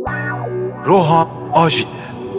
روحام آژیده.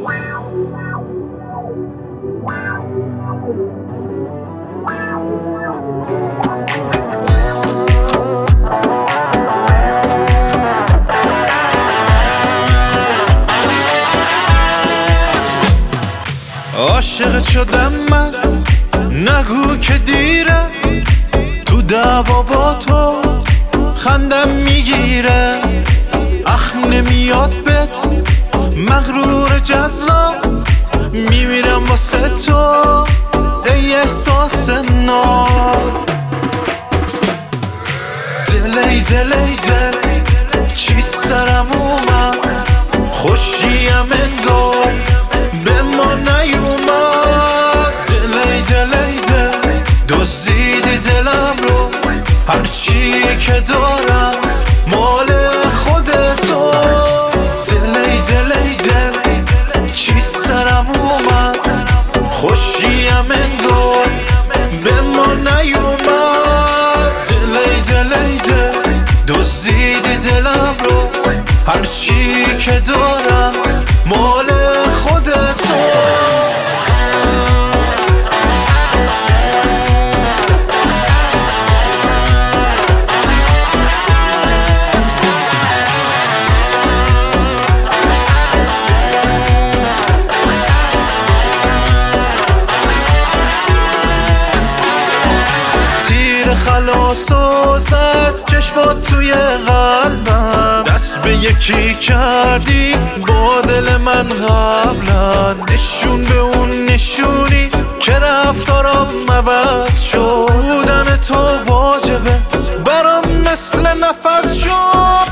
عاشق شدم من، نگو که دیره، تو دعوا با تو خندم میگیره. اخم نمیاد بهت مغرور جذاب، میمیرم واسه تو ای احساس ناب. دل ای دل ای دل چی سرم اومد، خوشیم انگار به ما نیومد. دل ای دل ای دل دزدیدی دلم رو، هرچی که دارم مال خودتو. دل ای دل ای دل چی سرم اومد، خوشیم انگار به ما نیومد. دل ای دل ای دل دزدیدی دلم رو، هرچی که دارم مال خودتو. خلاص و زد چشمات توی قلبم، دست به یکی کردی با دل من قبلا. نشون به اون نشونی که رفتارم عوض شد، بودن تو واجبه برام مثل نفس شد.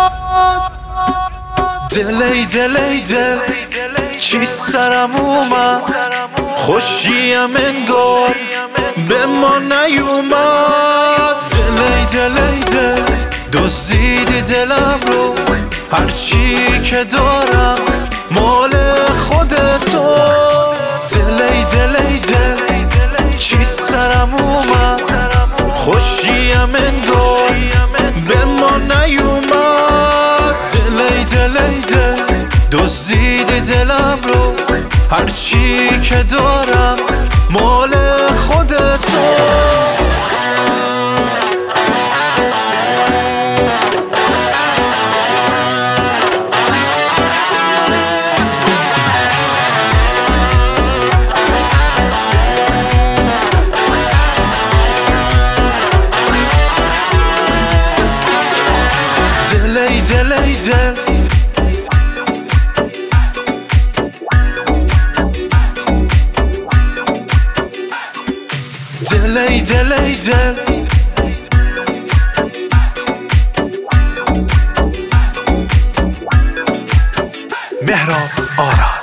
دل ای دل ای دل چی سرم اومد، خوشیم انگار به ما نیومد. دل ای دل ای دل دزدیدی دلم رو، هرچی که دارم مال خودتو. دل ای دل ای دل چی سرم اومد، خوشیم انگار به ما نیومد. دل ای دل ای دل دزدیدی دلم رو، هرچی که دارم مال خودتو. دل ای دل ای دل دل ای دل ای دل مهراب آراد.